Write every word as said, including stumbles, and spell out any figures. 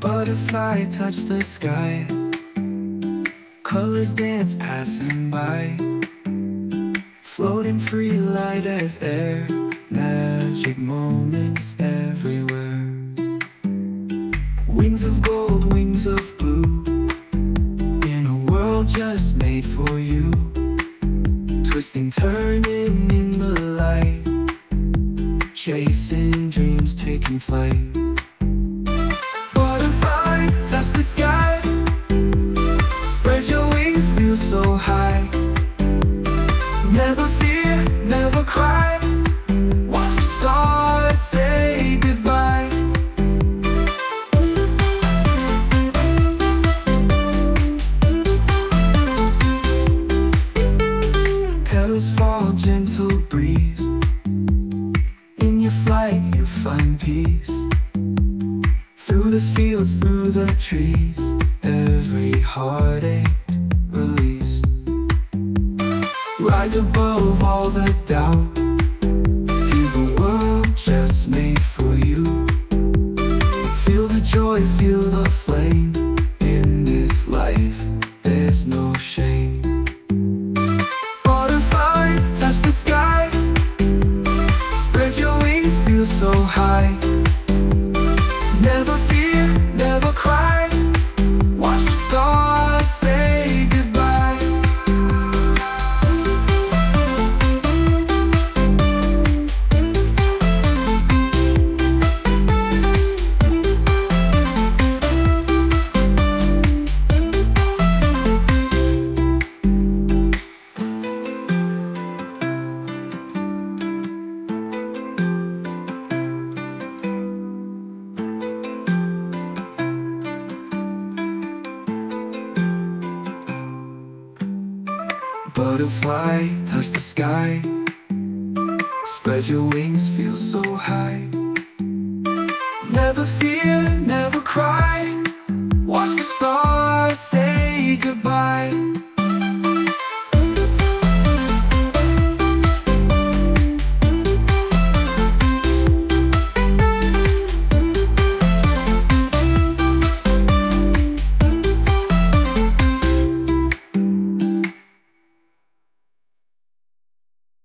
Butterfly touch the sky, colors dance passing by, floating free light as air, magic moments everywhere. Wings of gold, wings of blue, in a world just made for you. Twisting, turning in the light, chasing dreams, taking flight. Butterfly, touch the sky, spread your wings, feel so high. Never fear, never cry, watch the stars say goodbye. Petals fall, gentle breeze, in your flight you find peace. Through the fields, through the trees, every heartache released. Rise above all the doubt, feel the world just made for you. Feel the joy, feel the flame, in this life there's no shame. Butterfly, touch the sky, spread your wings, feel so high. Never fear, never cry, watch the stars say goodbye. Butterfly, touch the sky, spread your wings, feel so high. Never fear, never cry, watch the stars say goodbye.